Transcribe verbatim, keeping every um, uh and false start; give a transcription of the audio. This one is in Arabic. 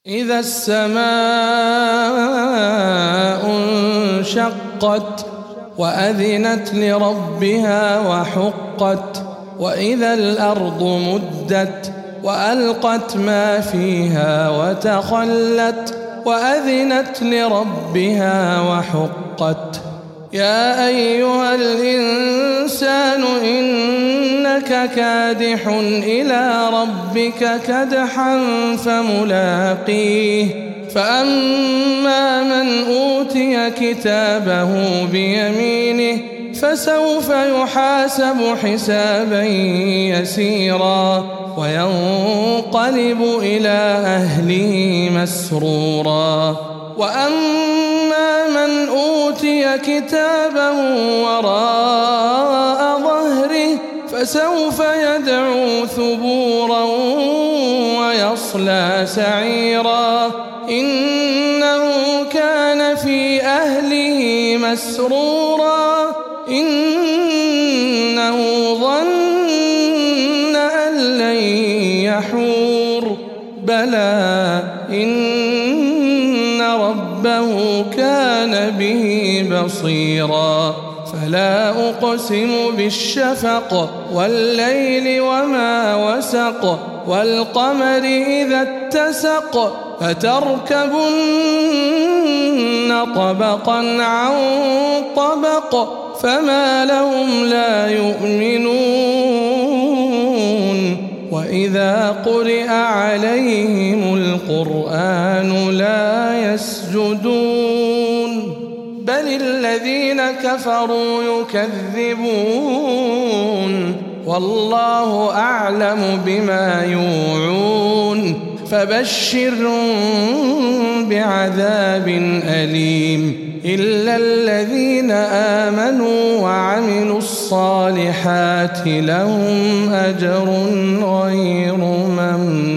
إذا السماء انشقت وأذنت لربها وحقت وإذا الأرض مدت وألقت ما فيها وتخلت وأذنت لربها وحقت يا أيها الإنسان إنك كادح إلى ربك كدحا فملاقيه فأما من أوتي كتابه بيمينه فسوف يحاسب حسابا يسيرا وينقلب إلى أهله مسرورا وأما من أوتي كتابه وراء ظهره فسوف يدعو ثبورا ويصلى سعيرا إنه كان في أهله مسرورا إنه ظن أن لن يحور بلى إن ربه كان به بصيرا فلا أقسم بالشفق والليل وما وسق والقمر إذا اتسق فتركبن طبقا عن طبق فما لهم لا يؤمنون وإذا قرئ عليهم القرآن لا يسجدون بل الذين كفروا يكذبون والله أعلم بما يوعون فبشرهم بعذاب أليم إلا الذين آمنوا وعملوا الصالحات لهم أجر غير ممنون.